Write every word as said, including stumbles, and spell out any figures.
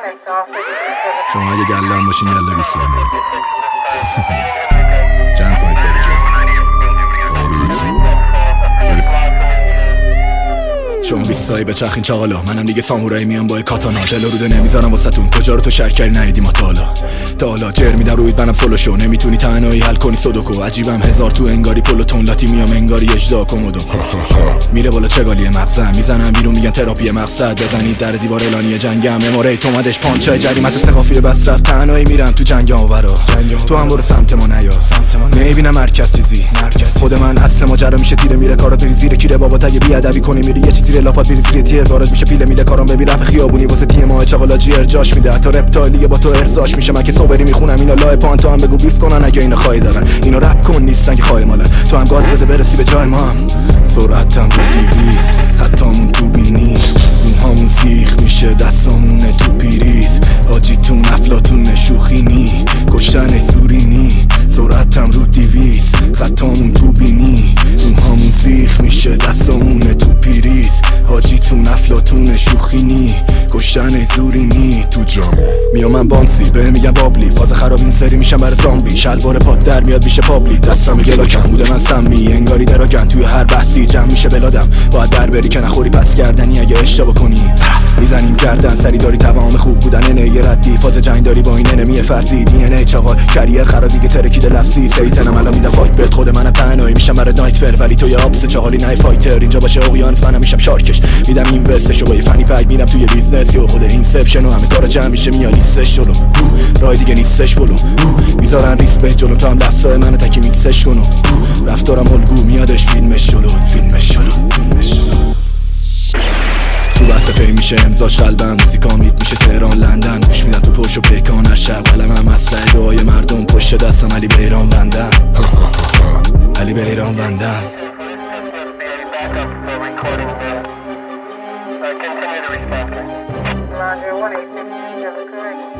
شما اگه گلم باشین گله بیسیم جمع کنید بری شما بیستایی به چرخین چاقالا، منم دیگه سامورایی میام با کاتانا. دل روده نمیذارم واسهتون، کجا رو تو شهر کردی ندیدی ما تا حالا. تا حالا جر میدم روید منم سولو شو، نمیتونی تنهایی حل کنی سودوکو. عجیبم هزار تو انگاری پلوتون لاتی میام انگاری اجدا کومودو. میره بالا چگالی مغزم میزنم بیرون میگن تراپی مقصد. بزنید در دیوار اعلانی جنگم اموره تو اومدش پانچای جریمت ثقافی بس رفت. تنهایی میرم تو جنگام ورا، تو هم برو سمت ما نیا. نمیبینم مرکز چیزی، خود من اصل ماجرا میشه تیره میره کارات بری زیر کیره بابا تگه بی ادبی کنی میری یه چیزی لاپات میری زیر تیر گاراژ میشه پیله میده کارام ببین رپ خیابونی واسه تیم ما چاقالا جی ارجاش میده حتی رپتالیه با تو ارزاش میشه. من که صبری میخونم اینا لای پان تو هم بگو بیف کنن اگه اینا خواهی دارن. اینا رپ کن نیستن که خواهی مالن، تو هم گاز بده برسی به جای ما. سرعتم رو دیویس خطامون تو بینی موهامون سیخ میشه دستامونه تو پیریز. حاجیتون افلاتون شوخینی کشتن زورینی. سرعتم رو دیویس خطامون تو بینی موهامون سیخ میشه دستامونه تو پیریز. حاجیتون افلاتون شوخینی کشتن زورینی تو جامو. میام من بانسی به میگم بابلی فاز خراب این سری میشم برای زامبی. شلوار پات در میاد میشه پابلی دستم گلاکم بوده من سمی انگاری دراگن توی هر بحثی جمع میشه بلادم. باید در بری که نخوری پس گردنی اگه اشتباه کنی میزنیم گردن سری داری توام خوب بودن نه یه ردی فاز جنگ داری با این انمی فرضی دی ان ای چاقال کریر خراب دیگه ترکیده لفظی سیتنم الان میدم فایت بهت خود منم تنهایی میشم برای نایتمر ولی تو یه آبس چاقالی نه فایتر اینجا باشه اقیانوس منم میشم شارکش میدم این وستشو با یه فنی پک میرم توی بیزنس یا خود اینسپشن و همه کارا جمع میشه میاد لیستش جلو راه دیگه نیستش بلو میذارن ریس به جلو تا هم لفظای منو تکی میکسش کنو رفتارم الگو میادش فیلمش جلو فیلمش جلو فیلمش جلو. تو بحث پی میشه امضاش قلبم موزیکا میت میشه تهران لندن گوش میدم تو پشت و پیکان هر شب قلمم مسئله دعای مردم پشت دستم علی به ایران بندم علی به ایران بندم. Roger, one eight six,